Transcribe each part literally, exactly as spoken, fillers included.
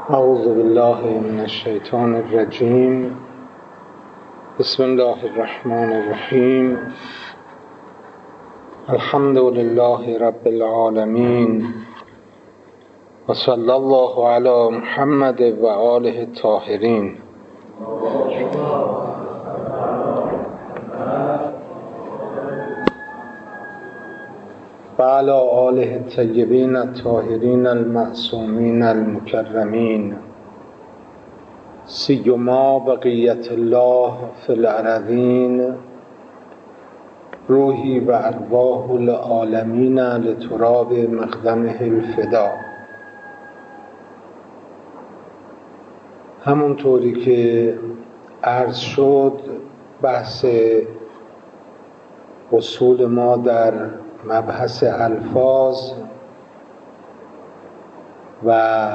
اعوذ بالله من الشیطان الرجیم. بسم الله الرحمن الرحیم. الحمد لله رب العالمین و صلی الله علی محمد و آله الطاهرین. و علی آله الطیبین الطاهرین المعصومین المکرمین، سیما بقیت الله فی الارضین، روحی و ارواح العالمین لتراب مقدمه الفدا. همونطوری که عرض شد، بحث اصول ما در مبحث الفاظ و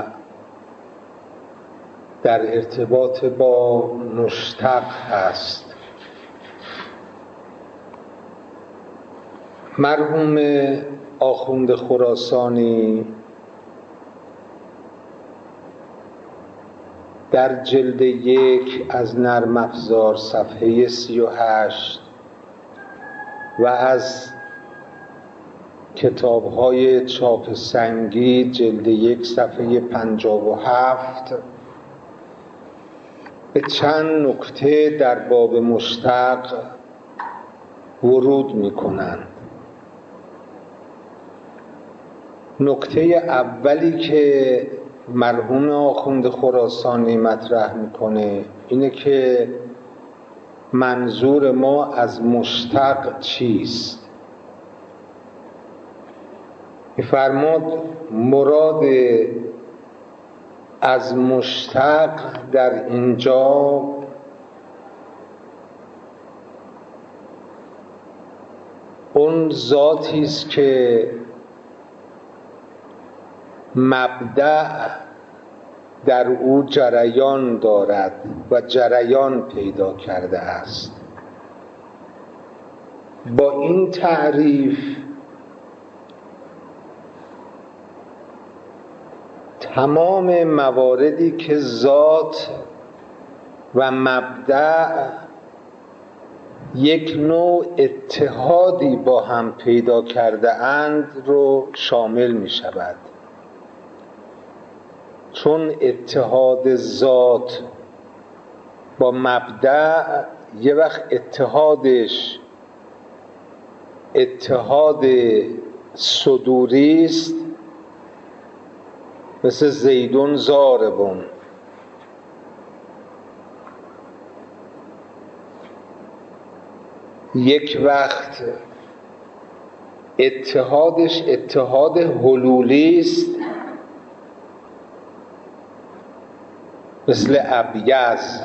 در ارتباط با مشتق هست. مرحوم آخوند خراسانی در جلد یک از نرم افزار صفحه سی و هشت و از کتاب‌های چاپ سنگی جلد یک صفحه پنجاه و هفت به چند نکته در باب مشتق ورود می‌کنند. نکته اولی که مرحوم آخوند خراسانی مطرح می‌کنه اینه که منظور ما از مشتق چیست؟ می‌فرماد مراد از مشتق در اینجا اون ذاتی است که مبدأ در او جریان دارد و جریان پیدا کرده است. با این تعریف تمام مواردی که ذات و مبدأ یک نوع اتحادی با هم پیدا کرده اند رو شامل می شود، چون اتحاد ذات با مبدأ یه وقت اتحادش اتحاد صدوری است، مثل زیدون ضاربون، یک وقت اتحادش اتحاد حلولی است، مثل ابیض،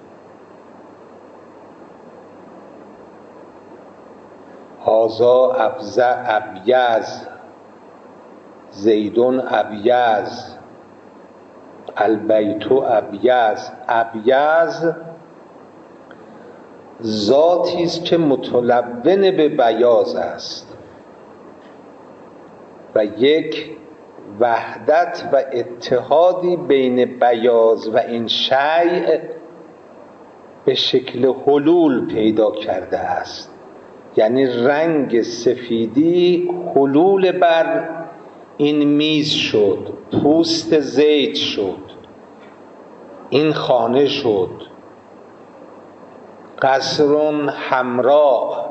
هذا ابزع ابیض، زیدون ابیض، البیت ابیض. ابیض ذاتی است که متلون به بیاض است و یک وحدت و اتحادی بین بیاض و این شیء به شکل حلول پیدا کرده است. یعنی رنگ سفیدی حلول بر این میز شد، پوست زیت شد، این خانه شد. قصر حمراء،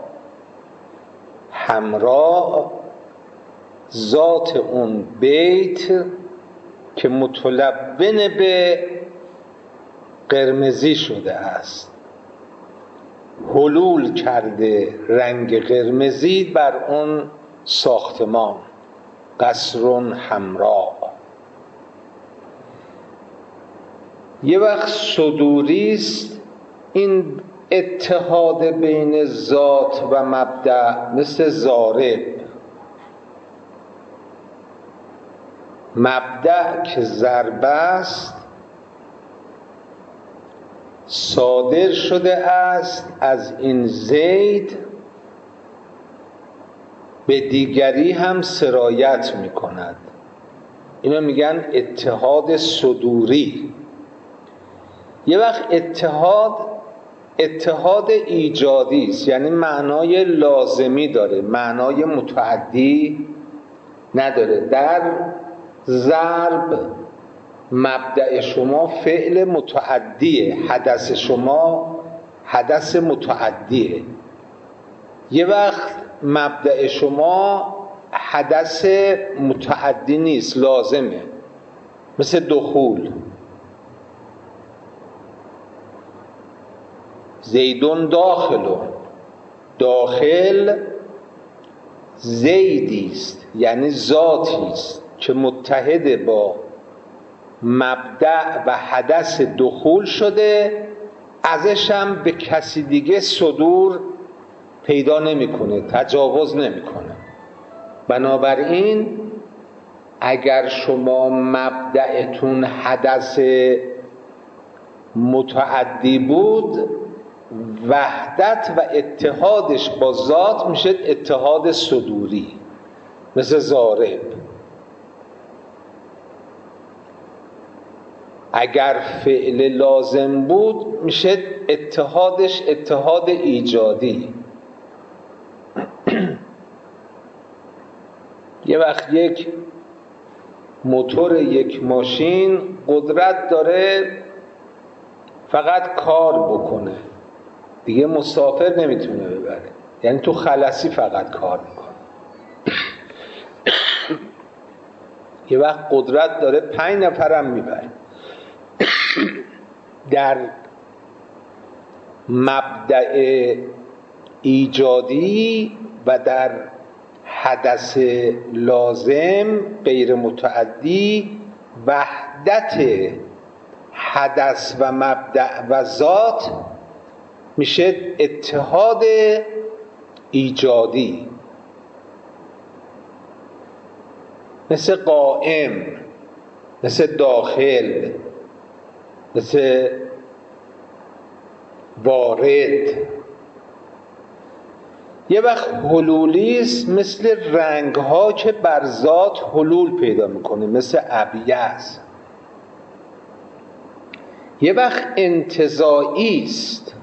حمراء ذات اون بیت که متلون به قرمزی شده است، حلول کرده رنگ قرمزی بر اون ساختمان. قصر حمراء. یه وقت صدوری است این اتحاد بین ذات و مبدأ، مثل ضارب. مبدأ که ضرب است صادر شده است از این زید، به دیگری هم سرایت می کند. اینا میگن اتحاد صدوری. یه وقت اتحاد اتحاد ایجادی است، یعنی معنای لازمی داره، معنای متعدی نداره. در ضرب مبدأ شما فعل متعدیه، حدث شما حدث متعدیه. یه وقت مبدأ شما حدث متعدی نیست، لازمه، مثل دخول. زیدون داخلون، داخل زیدی است، یعنی ذاتی است که متحد با مبدأ و حدث دخول شده، ازش هم به کسی دیگه صدور پیدا نمیکنه، تجاوز نمیکنه. بنابراین اگر شما مبدأتون حدث متعدی بود، وحدت و اتحادش با ذات میشه اتحاد صدوری، مثل ضارب. اگر فعل لازم بود میشه اتحادش اتحاد ایجادی. یه وقت یک موتور یک ماشین قدرت داره فقط کار بکنه، دیگه مسافر نمیتونه ببره، یعنی تو خلسی فقط کار میکنه. یه وقت قدرت داره پنج نفرم میبره. در مبدأ ایجادی و در حدث لازم غیر متعدی، وحدت حدث و مبدأ و ذات میشه اتحاد ایجادی، مثل قائم، مثل داخل، مثل وارد. یه وقت حلولیست، مثل رنگ ها که بر ذات حلول پیدا میکنه، مثل ابیض. یه وقت انتزاعی است،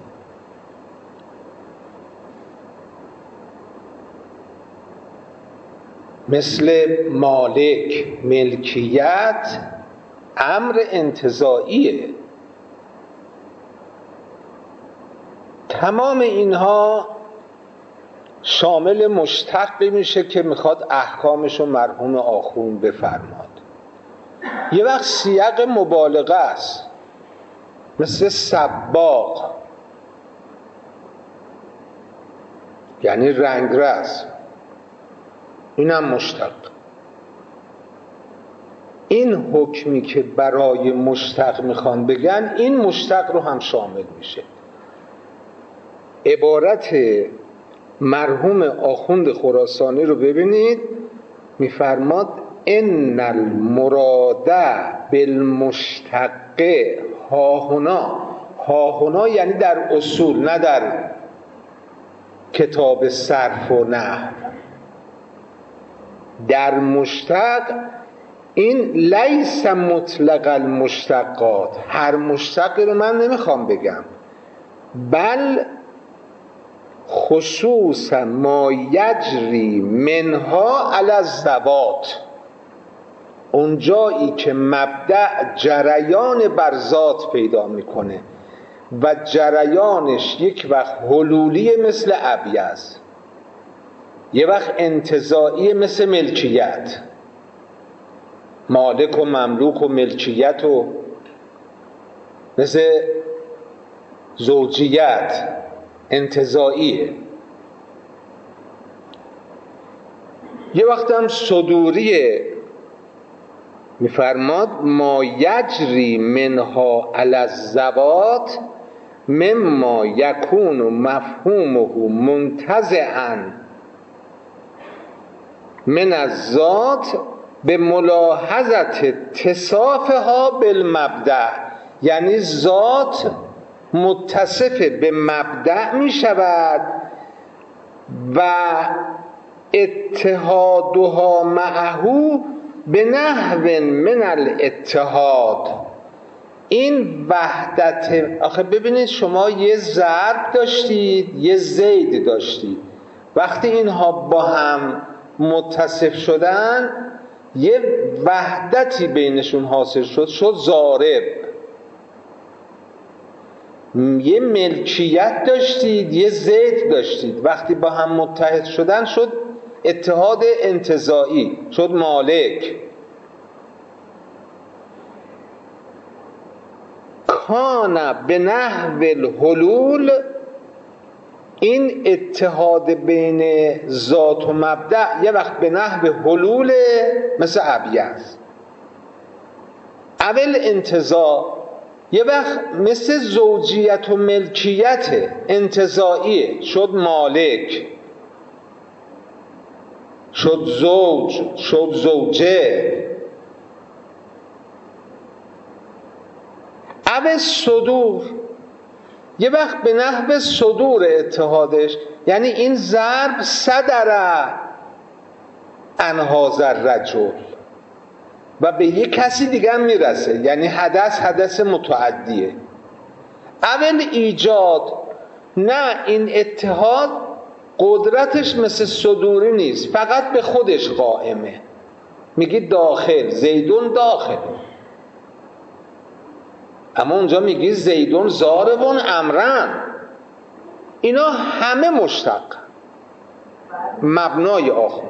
مثل مالک، ملکیت امر انتزاعیه. تمام اینها شامل مشتقی میشه که میخواد احکامشو مرحوم آخوند بفرماد. یه وقت سیاق مبالغه است، مثل سباق، یعنی رنگرز، اینم مشتق. این حکمی که برای مشتق میخوان بگن، این مشتق رو هم شامل میشه. عبارت مرحوم آخوند خراسانی رو ببینید، میفرماد ان المراد بالمشتق هاهنا. هاهنا یعنی در اصول، نه در کتاب صرف و نحو. در مشتق این لیس مطلق المشتقات، هر مشتقی رو من نمیخوام بگم، بل خصوصا ما یجری منها علی الذوات، اون جایی که مبدأ جریان بر ذات پیدا میکنه و جریانش یک وقت حلولی مثل ابیض، یه وقت انتزاعی مثل ملکیت، مالک و مملوک و ملکیت، و مثل زوجیت انتزاعیه. یه وقت هم صدوریه، میفرماد ما یجری منها علی الذوات مما یکون مفهومه منتزعا من الذات به ملاحظت اتصافها بالمبدأ، یعنی ذات متصف به مبدأ می شود و اتحادها معه به نحو من الاتحاد، این وحدت. آخه ببینید شما یه ضرب داشتید یه زید داشتید، وقتی اینها با هم متصف شدن یه وحدتی بینشون حاصل شد، شد ضارب. یه ملکیت داشتید یه زید داشتید، وقتی با هم متحد شدن شد اتحاد انتزاعی، شد مالک. کان به نحو الحلول، این اتحاد بین ذات و مبدأ یه وقت به نحو حلول مثل ابیض، اول انتزاع یه وقت مثل زوجیت و ملکیت انتزاعیه، شد مالک، شد زوج، شد زوجه. اول صدور یه وقت به نحو صدور اتحادش، یعنی این ضرب صدر عن هذا الرجل و به یک کسی دیگه هم میرسه، یعنی حدث حدث متعدیه. اول ایجاد، نه این اتحاد قدرتش مثل صدوری نیست، فقط به خودش قائمه. میگی داخل، زیدون داخل، اما اونجا میگی زیدون ضاربون امرن، اینا همه مشتق مبنای آخر.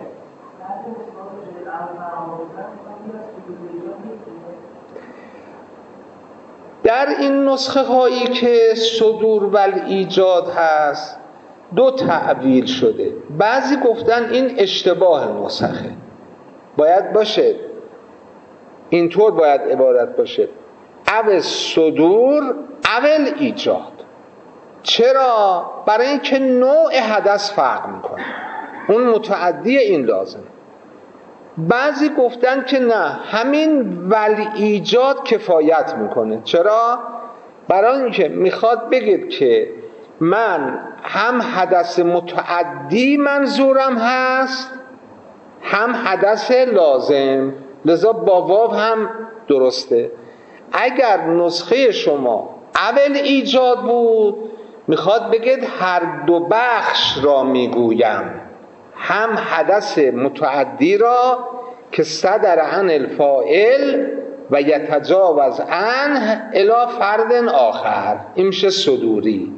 در این نسخه هایی که صدور و ایجاد هست دو تعبیر شده. بعضی گفتن این اشتباه نسخه، باید باشه اینطور، باید عبارت باشه اول صدور اول ایجاد. چرا؟ برای اینکه نوع حدث فرق میکنه، اون متعدی این لازم. بعضی گفتن که نه، همین ول ایجاد کفایت میکنه. چرا؟ برای اینکه میخواد بگید که من هم حدث متعدی منظورم هست هم حدث لازم، لذا با واو هم درسته. اگر نسخه شما اول ایجاد بود میخواد بگید هر دو بخش را میگویم، هم حدث متعدی را که صدر عن الفاعل و یتجاوز عنه الی فرد آخر، این میشه صدوری،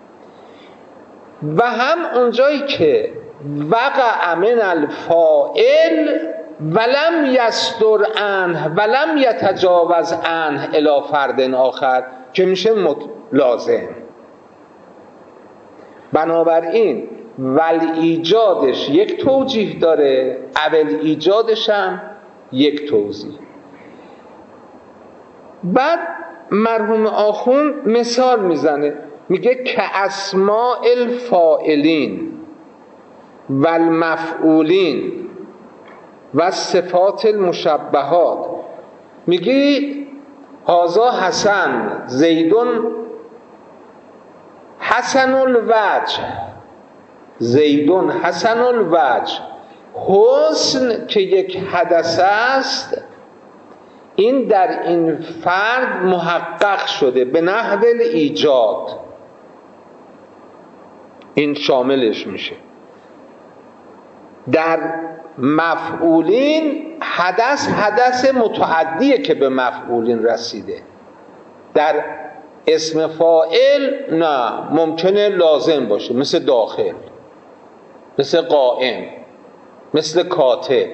و هم اونجایی که وقع من الفاعل ولم یصدر عنه ولم یتجاوز عنه الی فرد آخر که میشه لازم. بنابراین ول ایجادش یک توجیه داره، اول ایجادش هم یک توضیح. بعد مرحوم آخوند مثال میزنه، میگه که اسماء الفاعلین و المفعولین و صفات المشبهات. میگی هذا حسن، زیدون حسن الوجه، زیدون حسن الوجه. حسن که یک حدث است، این در این فرد محقق شده به نحو ایجاد، این شاملش میشه. در مفعولین حدث حدث متعدیه که به مفعولین رسیده. در اسم فاعل نه، ممکنه لازم باشه، مثل داخل، مثل قائم، مثل کاتب.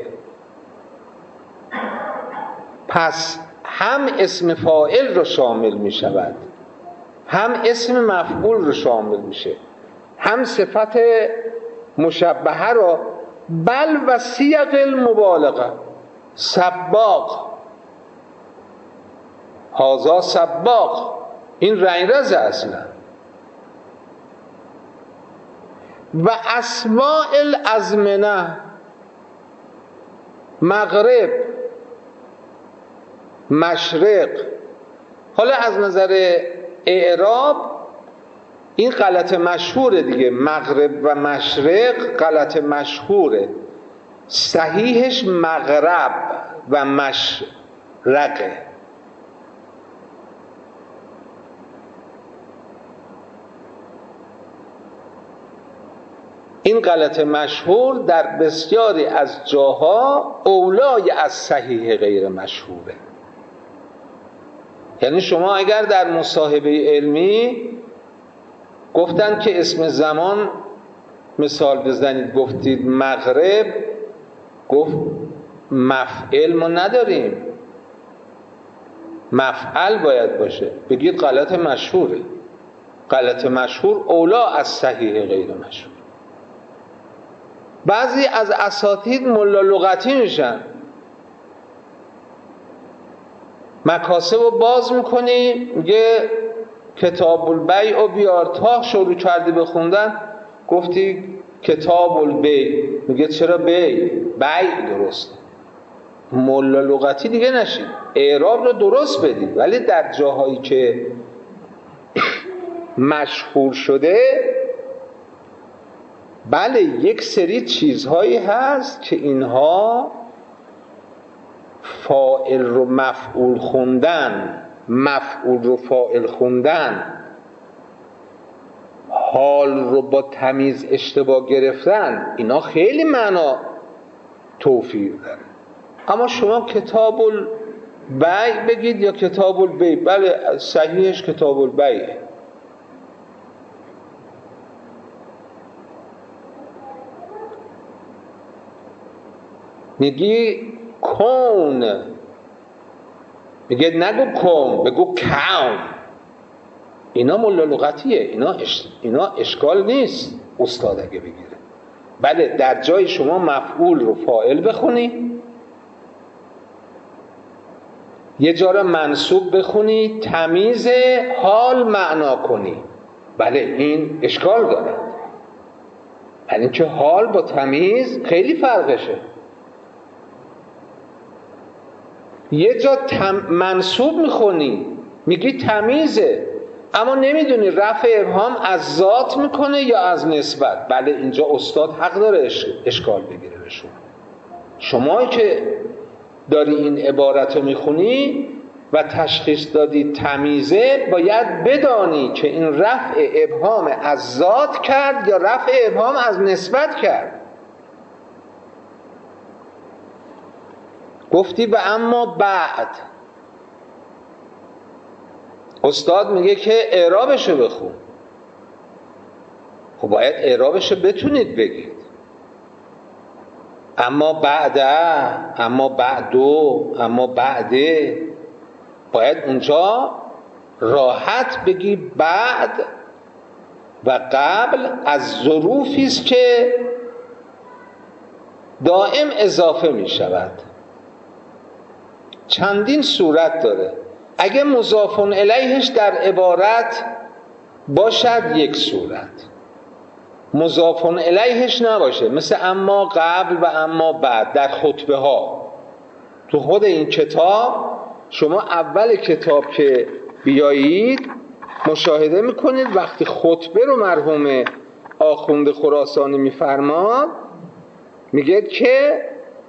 پس هم اسم فاعل رو شامل می شود، هم اسم مفعول رو شامل میشه، هم صفت مشبهه رو، بل و سیغ المبالغه. سباق، هذا سباق، این رنگرز اصلا. و اسماء الازمنه، مغرب، مشرق. حالا از نظر اعراب این غلط مشهوره دیگه، مغرب و مشرق غلط مشهوره، صحیحش مغرب، و مشرقه. این غلط مشهور در بسیاری از جاها اولای از صحیح غیر مشهوره. یعنی شما اگر در مصاحبه علمی گفتن که اسم زمان مثال بزنید، گفتید مغرب، گفت مفعل ما نداریم، مفعل باید باشه، بگید غلط مشهوره. غلط مشهور اولا از صحیح غیر مشهور. بعضی از اساتید ملا لغتی میشن، مکاسب رو باز میکنی، میگه کتاب البیع و بیار، تا شروع کردی بخوندن گفتی کتاب البیع، میگه چرا بیع؟ بیع درست. ملا لغتی دیگه نشید، اعراب رو درست بدید. ولی در جاهایی که مشهور شده، بله یک سری چیزهایی هست که اینها فاعل رو مفعول خوندن، مفعول رو فاعل خوندن، حال رو با تمیز اشتباه گرفتن، اینا خیلی معنا توفیر داره. اما شما کتاب البیع بگید یا کتاب البیع، بله صحیحش کتاب البیع. میگی کون، میگه نگو کون، بگو کون. اینا ملا لغتیه، اینا, اش... اینا اشکال نیست استاد اگه بگیره. بله در جای شما مفعول رو فاعل بخونی، یه جا رو منصوب بخونی، تمیز حال معنا کنی، بله این اشکال داره. یعنی که حال با تمیز خیلی فرقشه. یه جا تم... منصوب میخونی، میگی تمیزه، اما نمیدونی رفع ابهام از ذات میکنه یا از نسبت. بله اینجا استاد حق داره اش... اشکال بگیره به شما. شما که داری این عبارت رو میخونی و تشخیص دادی تمیزه، باید بدانی که این رفع ابهام از ذات کرد یا رفع ابهام از نسبت کرد. گفتی و اما بعد، استاد میگه که اعرابشو بخون. خب باید اعرابشو بتونید بگید. اما بعده، اما بعدو، اما بعده، باید اونجا راحت بگی بعد و قبل از ظروفی است که دائم اضافه می شود. چندین صورت داره. اگه مضاف الیهش در عبارت باشد یک صورت، مضاف الیهش نباشه، مثل اما قبل و اما بعد در خطبه ها. تو خود این کتاب شما اول کتاب که بیایید مشاهده میکنید وقتی خطبه رو مرحوم آخوند خراسانی میفرماد، میگه که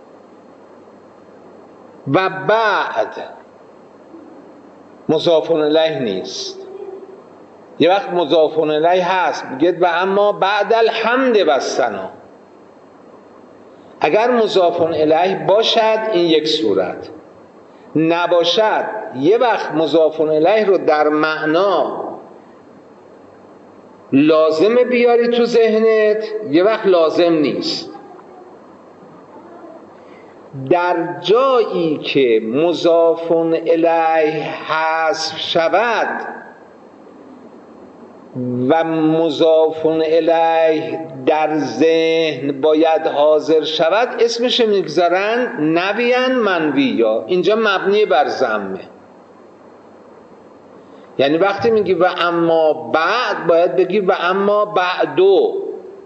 و بعد مضاف الیه نیست. یه وقت مضاف الیه هست، میگه و اما بعد الحمد و ثنا. اگر مضاف الیه باشد این یک صورت، نباشد یه وقت مضاف الیه رو در معنا لازم بیاری تو ذهنت، یه وقت لازم نیست. در جایی که مضاف الیه حذف شود و مضاف الیه در ذهن باید حاضر شود، اسمش میگذارن نویاً منویا. اینجا مبنی بر ضمه. یعنی وقتی میگی و اما بعد باید بگی و اما بعدو.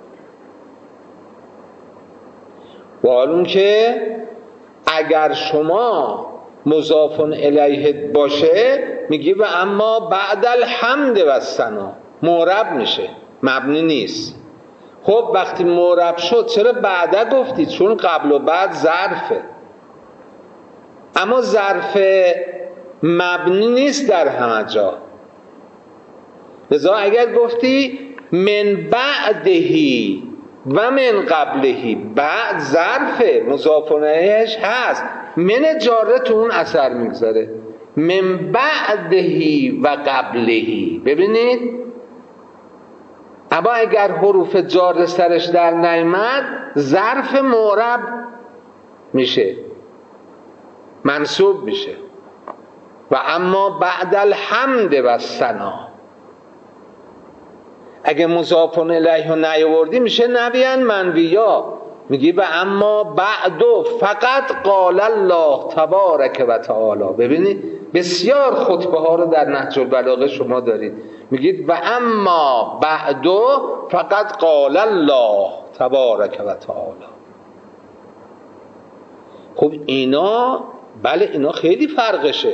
و حالون که اگر شما مضاف الیه باشه میگی و اما بعد الحمد و ثنا، معرب میشه، مبنی نیست. خب وقتی معرب شد چرا بعد گفتی؟ چون قبل و بعد ظرفه. اما ظرف مبنی نیست در همه جا. لذا اگر گفتی من بعدهی و من قبلهی، بعد ظرف مضاف الیهش هست، من جاره تو اون اثر میگذاره. من بعدهی و قبلهی، ببینید اما اگر حروف جار سرش در نیامد ظرف معرب میشه، منصوب میشه. و اما بعد الحمد و ثنا، اگه مضاف الیه رو نیاوردی میشه نبیان منویا، میگی و اما بعدو فقط قال الله تبارک و تعالی. ببینید بسیار خطبه ها رو در نهج البلاغه شما دارید، میگید و اما بعدو فقط قال الله تبارک و تعالی. خب اینا بله اینا خیلی فرقشه.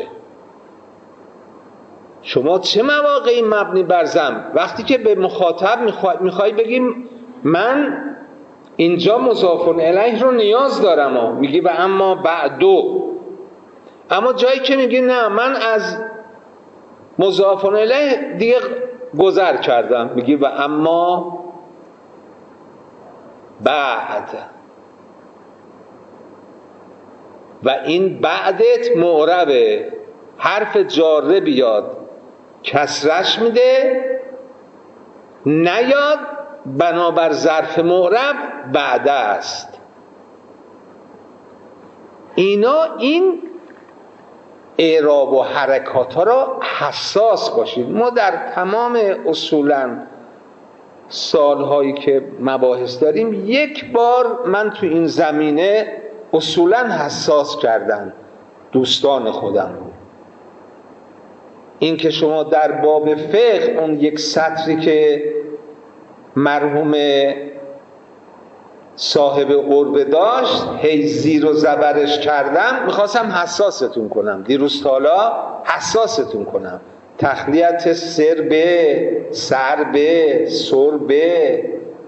شما چه مواقعی مبنی بر ضم؟ وقتی که به مخاطب میخوای بگیم من اینجا مضاف الیه رو نیاز دارم ها. میگی و اما بعدو. اما جایی که میگی نه من از مضاف الیه دیگه گذر کردم، میگی و اما بعد، و این بعدت معربه، حرف جاره بیاد کسرش میده، نیاد بنابر ظرف معرب بعد است. اینا این اعراب و حرکات ها را حساس باشید. ما در تمام اصولا سالهایی که مباحث داریم یک بار من تو این زمینه اصولا حساس کردن دوستان خودم رو. این که شما در باب فقه اون یک سطری که مرحوم صاحب قربه داشت هی زیر و زبرش کردم، میخواستم حساستون کنم دیروز تالا، حساستون کنم. تخلیت سر به سر به سر به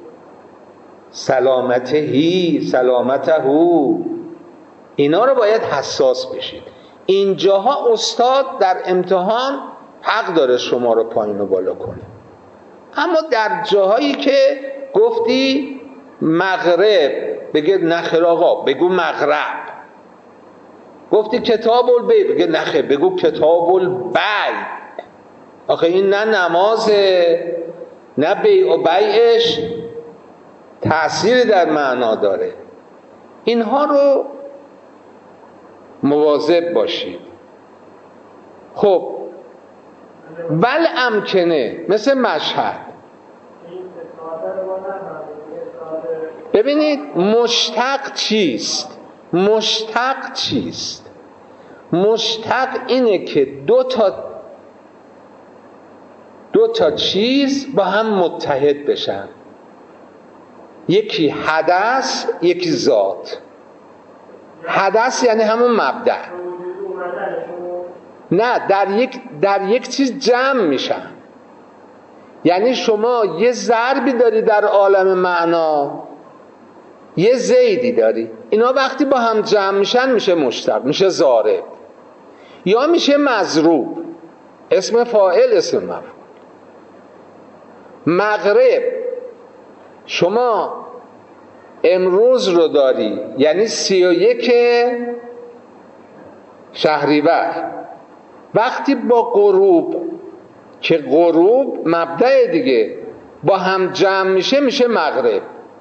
سلامت هی سلامت هو، اینا رو باید حساس بشید. اینجاها استاد در امتحان حق داره شما رو پایین و بالا کنه، اما در جاهایی که گفتی مغرب بگه نخیر آقا بگو مغرب، گفتی کتاب البی بگه نخیر بگو کتاب البی. آخه این نه نمازه نه بیع و بیعش تأثیری در معنا داره. اینها رو مواظب باشید. خب ول امکنه مثل مشهد. ببینید مشتق چیست؟ مشتق چیست؟ مشتق اینه که دو تا دو تا چیز با هم متحد بشن، یکی حدث یکی ذات. حدث یعنی همون مبدأ، نه در یک در یک چیز جمع میشن. یعنی شما یه ضربی داری در عالم معنا، یه زیدی داری، اینا وقتی با هم جمع میشن میشه مشتق، میشه ضارب یا میشه مضروب، اسم فاعل اسم مفعول. مغرب شما امروز رو داری یعنی سی و یک شهریور، وقتی با غروب که غروب مبدأ دیگه با هم جمع میشه میشه مغرب.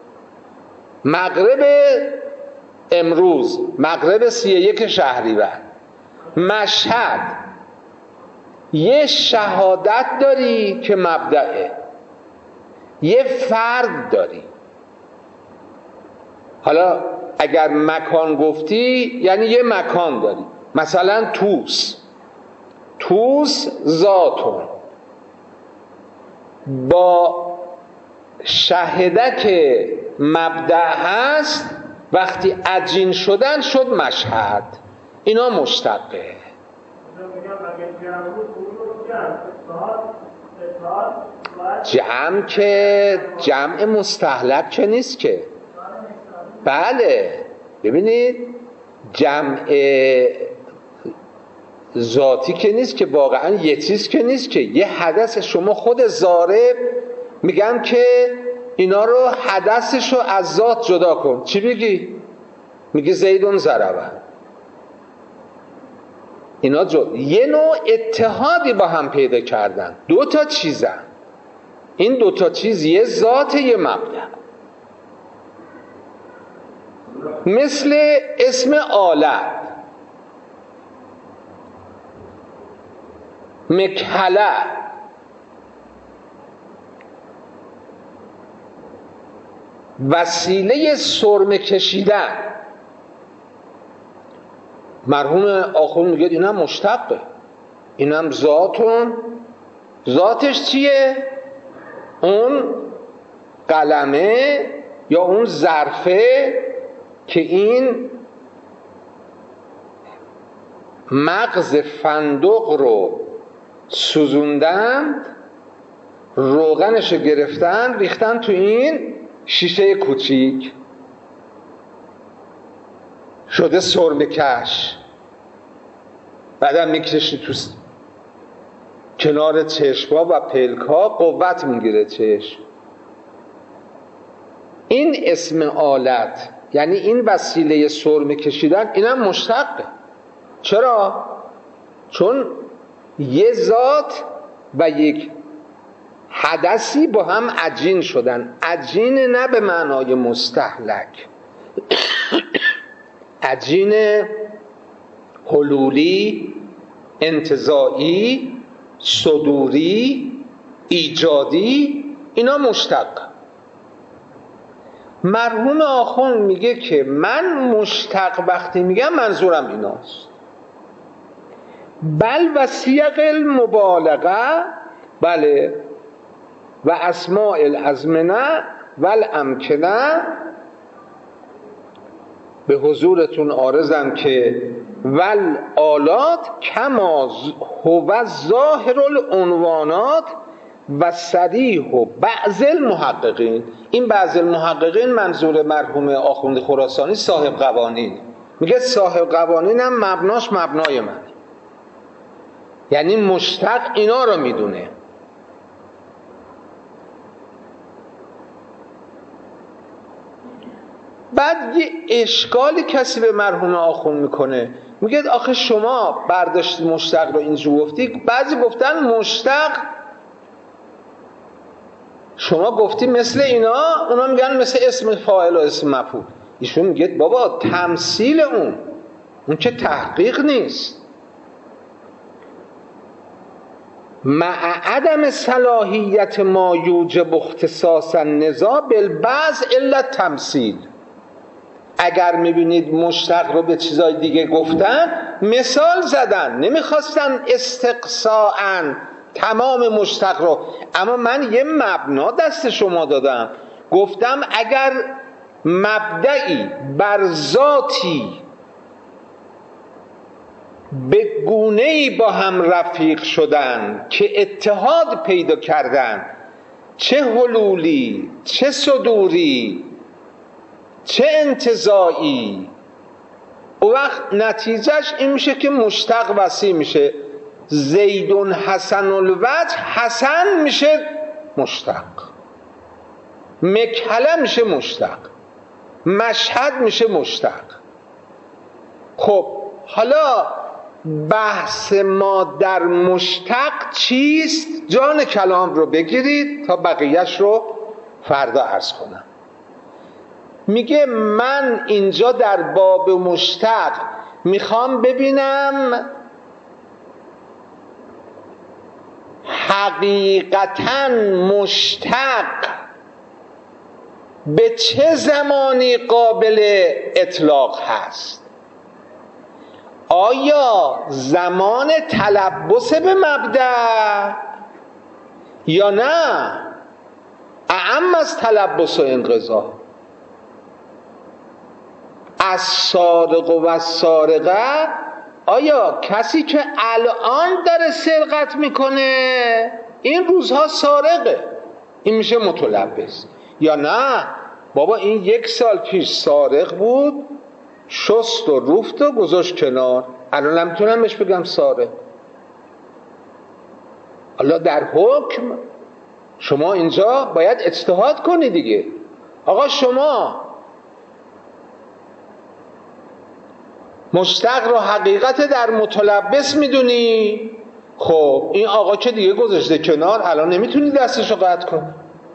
مغرب امروز، مغرب سی و یک شهریور. مشهد یه شهادت داری که مبدأه، یه فرد داری. حالا اگر مکان گفتی یعنی یه مکان داری، مثلا توس، توس ذاتون با شهده که مبدأ هست وقتی عجین شدن شد مشهد. اینا مشتقه. جمع که جمع مستهلک که نیست که. بله ببینید جمع ذاتی که نیست که، واقعا یه چیز که نیست که، یه حدث. شما خود ضارب میگم که اینا رو حدثش رو از ذات جدا کن، چی بگی؟ میگه زیدون ضربه. اینا جدا، یه نوع اتحادی با هم پیدا کردن، دو تا چیزن. این دو تا چیز یه ذات یه مبدأ. مثل اسم آلت، مکحله، وسیله سرمه کشیدن. مرحوم آخوند میگه اینم مشتقه، اینم ذاتون. ذاتش چیه؟ اون قلمه یا اون ظرفه که این مغز فندق رو سوزوندند، روغنش رو گرفتن ریختن تو این شیشه کوچیک، شده سرمه کش. بعدم میکشی تو کنار چشم‌ها و پلک‌ها، قوت میگیره چشم. این اسم آلت، یعنی این وسیله سرمه کشیدن، اینم مشتقه. چرا؟ چون یه ذات و یک حدثی با هم عجین شدن. عجین نه به معنای مستهلک، عجین حلولی، انتزاعی، صدوری، ایجادی، اینا مشتق. مرحوم آخوند میگه که من مشتق وقتی میگم منظورم ایناست. بل و سیغ المبالغه، بله، و اسماء الازمنه و الامکنه. به حضورتون عارضم که ول آلات کما هو ظاهر العنوانات و صریح و بعض المحققین. این بعض المحققین منظور مرحوم آخوند خراسانی صاحب قوانین. میگه صاحب قوانین هم مبناش مبنای من، یعنی مشتق اینا رو میدونه. بعد یه اشکالی کسی به مرحوم آخوند میکنه، میگه آخه شما برداشت مشتق رو اینجور گفتی، بعضی گفتن مشتق شما گفتی مثل اینا، اونا میگن مثل اسم فاعل و اسم مفعول. ایشون میگه بابا تمثیل اون اون که تحقیق نیست. مع عدم صلاحیت ما یوجب اختصاص النزاع بالبعض الا تمثیل. اگر میبینید مشتق رو به چیزای دیگه گفتن، مثال زدن، نمیخواستن استقصاءً تمام مشتق رو. اما من یه مبنا دست شما دادم، گفتم اگر مبدئی بر ذاتی به گونه‌ای با هم رفیق شدن که اتحاد پیدا کردن، چه حلولی، چه صدوری، چه انتزاعی، او وقت نتیجهش این میشه که مشتق وسیع میشه. زیدون حسن الوجه، حسن میشه مشتق، مکحله میشه مشتق، مشهد میشه مشتق. خب حالا بحث ما در مشتق چیست؟ جان کلام رو بگیرید تا بقیهش رو فردا عرض کنم. میگه من اینجا در باب مشتق میخوام ببینم حقیقتاً مشتق به چه زمانی قابل اطلاق هست. آیا زمان تلبس به مبدأ یا نه اعم از تلبس و انقضا؟ از سارق و از سارقه، آیا کسی که الان داره سرقت میکنه این روزها سارقه، این میشه متلبس؟ یا نه بابا این یک سال پیش سارق بود، شست و روفت و گذاشت کنار. الان نمیتونم بهش بگم سارق. حالا در حکم شما اینجا باید اجتهاد کنی دیگه. آقا شما مشتق رو حقیقت در متلبس میدونی، خب این آقا که دیگه گذاشته کنار، الان نمیتونی دستش رو قطع کنی.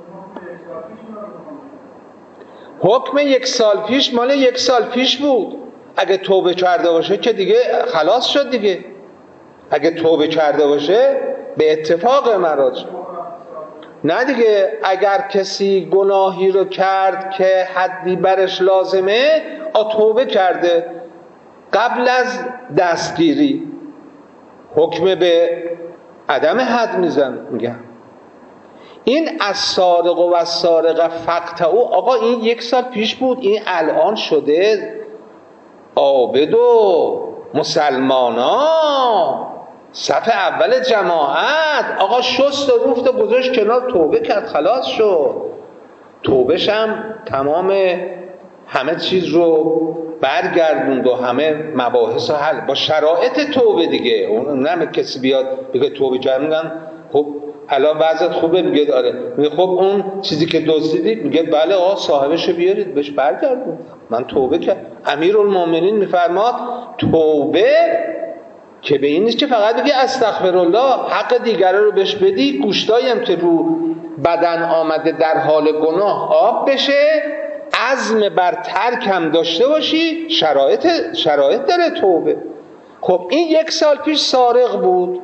حکم یک سال پیش مال یک سال پیش بود. اگه توبه کرده باشه که دیگه خلاص شد دیگه. اگه توبه کرده باشه به اتفاق مراجع. نه دیگه، اگر کسی گناهی رو کرد که حدی برش لازمه، آ توبه کرده قبل از دستگیری، حکم به عدم حد میزن. میگم این از سارق و از سارق فقطعوا، آقا این یک سال پیش بود، این الان شده عابد و مسلمانا صف اول جماعت. آقا شست و روفت و گذاشت کنار، توبه کرد، خلاص شد. توبهش هم تمام همه چیز رو برگردوند و همه مباحث حل با شرایط توبه دیگه. اون نه کسی بیاد بگه توبه کردم، خب الان وضعیت خوبه، میگه داره، میگه خب اون چیزی که دزدیدید، میگه بله آقا صاحبشو بیارید بهش برگردون، من توبه کردم. امیرالمومنین میفرماد توبه که به این نیست که فقط بگی استغفرالله، حق دیگره رو بهش بدی، گوشتایی هم که رو بدن آمده در حال گناه آب بشه، عزم بر ترک هم داشته باشی، شرایط شرایط داره توبه. خب این یک سال پیش سارق بود،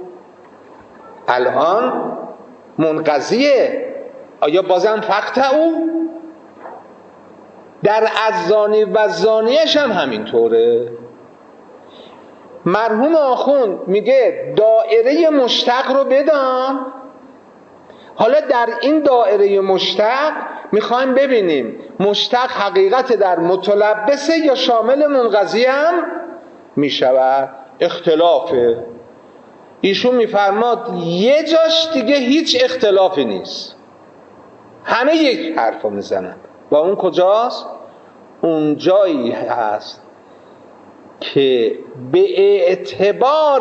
الان منقضیه. آیا بازم فقطعوا؟ در الزانی و زانیش هم همینطوره. مرحوم آخوند میگه دایره مشتق رو بدان. حالا در این دایره مشتق میخوایم ببینیم مشتق حقیقت در متلبسه یا شامل منقضی هم میشود. اختلافه. ایشون میفرماد یه جاش دیگه هیچ اختلافی نیست، همه یک حرفو میزنن. و اون کجاست؟ اون جایی هست که به اعتبار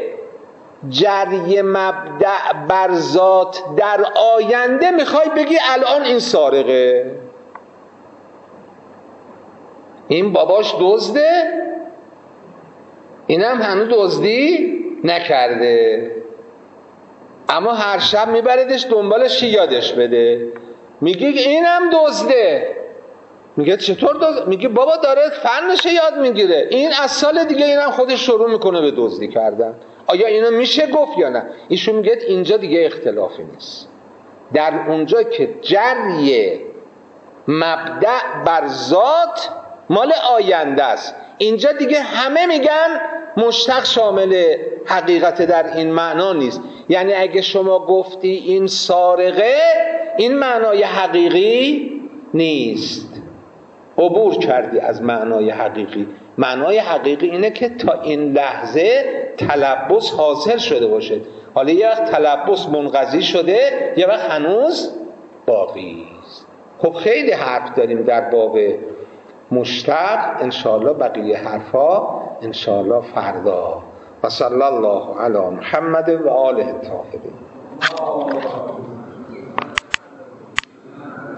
جری مبدأ بر ذات در آینده میخوای بگی الان این سارقه، این باباش دزده، اینم هنوز دزدی نکرده، اما هر شب میبردش دنبالش یادش بده، میگه اینم دزده. میگه چطور دزد؟ میگه بابا داره فنش یاد میگیره، این از سال دیگه اینم خودش شروع میکنه به دزدی کردن. آیا اینو میشه گفت یا نه؟ ایشون میگه اینجا دیگه اختلافی نیست. در اونجا که جری مبدأ بر ذات مال آینده است، اینجا دیگه همه میگن مشتق شامل حقیقت در این معنا نیست. یعنی اگه شما گفتی این سارقه، این معنای حقیقی نیست، عبور کردی از معنای حقیقی. معنای حقیقی اینه که تا این لحظه تلبس حاصل شده باشه. حالا یه وقت تلبس منقضی شده، یه وقت هنوز باقی است. خب خیلی حرف داریم در باب مشتق، انشاءالله بقیه حرفا انشاءالله فردا. و صلی الله علی محمد و آله الطاهرین.